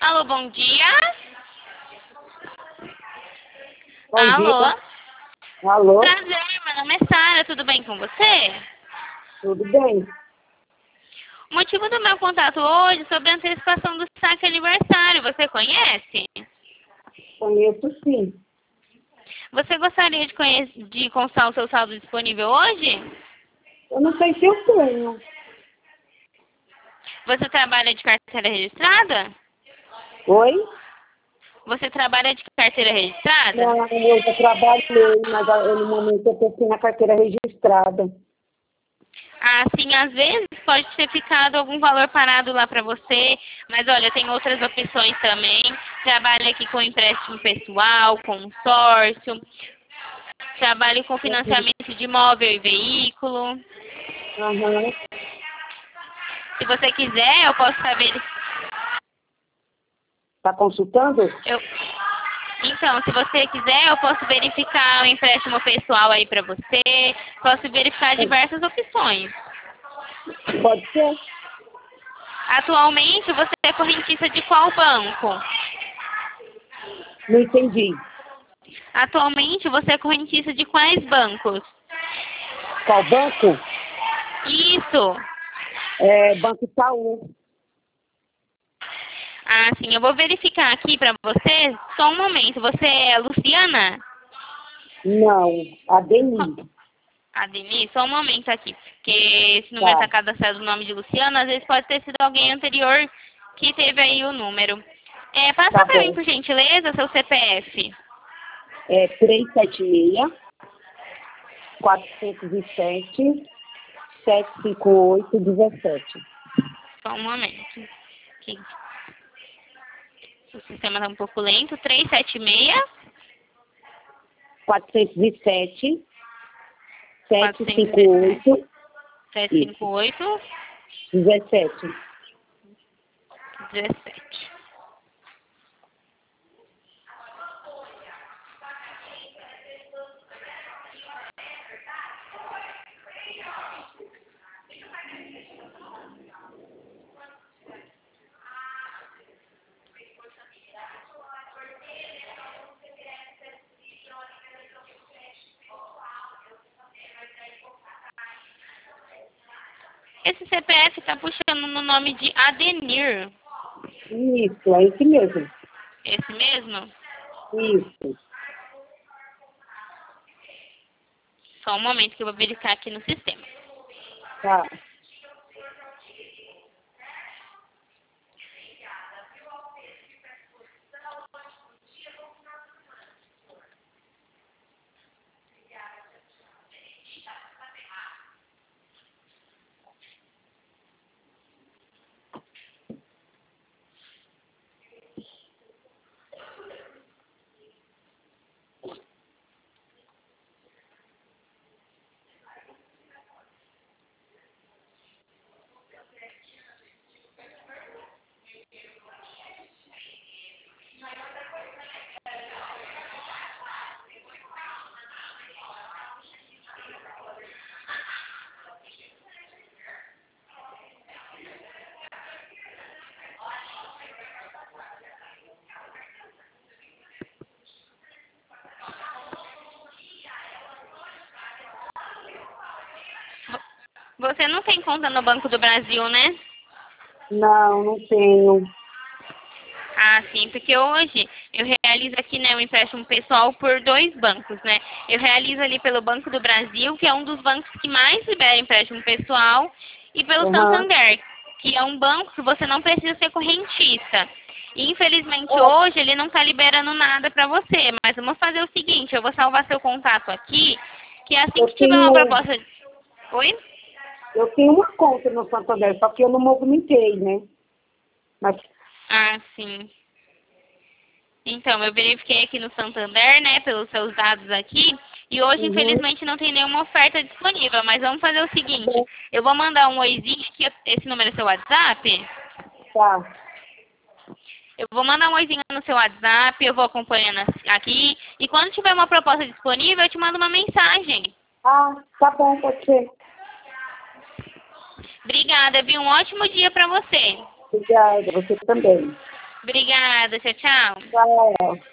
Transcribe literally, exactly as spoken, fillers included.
Alô, bom dia. Bom Alô. dia. Alô, Prazer, meu nome é Sara, tudo bem com você? tudo bem? O motivo do meu contato hoje é sobre a antecipação do saque aniversário, você conhece? Conheço sim. Você gostaria de, conhe- de constar o seu saldo disponível hoje? Eu não sei se eu tenho. Você trabalha de carteira registrada? Oi? Você trabalha de carteira registrada? Não, eu já trabalhei, mas ah, no momento eu estou sem a carteira registrada. Assim, às vezes pode ter ficado algum valor parado lá para você, mas olha, tem outras opções também. Trabalho aqui com empréstimo pessoal, consórcio, trabalho com financiamento de imóvel e veículo. Aham. Se você quiser, eu posso saber. Está consultando? Eu... Então, se você quiser, eu posso verificar o empréstimo pessoal aí para você. Posso verificar diversas opções. Pode ser? Atualmente, você é correntista de qual banco? Não entendi. Atualmente, você é correntista de quais bancos? Qual banco? Isso. É Banco Itaú. Ah, sim. Eu vou verificar aqui para você. Só um momento. Você é Luciana? Não, a Deni. A Denise? Só um momento aqui. Porque esse número Tá, está cadastrado no nome de Luciana. Às vezes pode ter sido alguém anterior que teve aí o número. É, passa tá para mim, bom. por gentileza, seu C P F. É três sete seis, quatro zero sete, sete cinco oito, um sete. Só um momento. Aqui. O sistema está um pouco lento. três sete seis, quatro zero sete, sete quatrocentos cinco e oito, sete cinco isso, oito, dezessete. dezessete. Esse C P F está puxando no nome de Adenir. Isso, é esse mesmo. Esse mesmo? Isso. Só um momento que eu vou verificar aqui no sistema. Tá. Você não tem conta no Banco do Brasil, né? Não, não tenho. Ah, sim, porque hoje eu realizo aqui, né, o empréstimo pessoal por dois bancos, né? Eu realizo ali pelo Banco do Brasil, que é um dos bancos que mais libera empréstimo pessoal, e pelo Aham. Santander, que é um banco que você não precisa ser correntista. E, infelizmente, É, hoje ele não está liberando nada para você, mas vamos fazer o seguinte, eu vou salvar seu contato aqui, que assim eu que tiver uma tenho, proposta... Oi? eu tenho uma conta no Santander, só que eu não movimentei, né? Mas, Ah, sim. Então, eu verifiquei aqui no Santander, né, pelos seus dados aqui, e hoje, uhum, infelizmente, não tem nenhuma oferta disponível, mas vamos fazer o tá seguinte, bom, eu vou mandar um oizinho, que eu- esse número é seu WhatsApp, tá. eu vou mandar um oizinho no seu WhatsApp, eu vou acompanhando as- aqui, e quando tiver uma proposta disponível, eu te mando uma mensagem. Ah, tá bom, pode ser. Obrigada, viu? Um ótimo dia para você. Obrigada, você também. Obrigada, tchau, tchau. Tchau.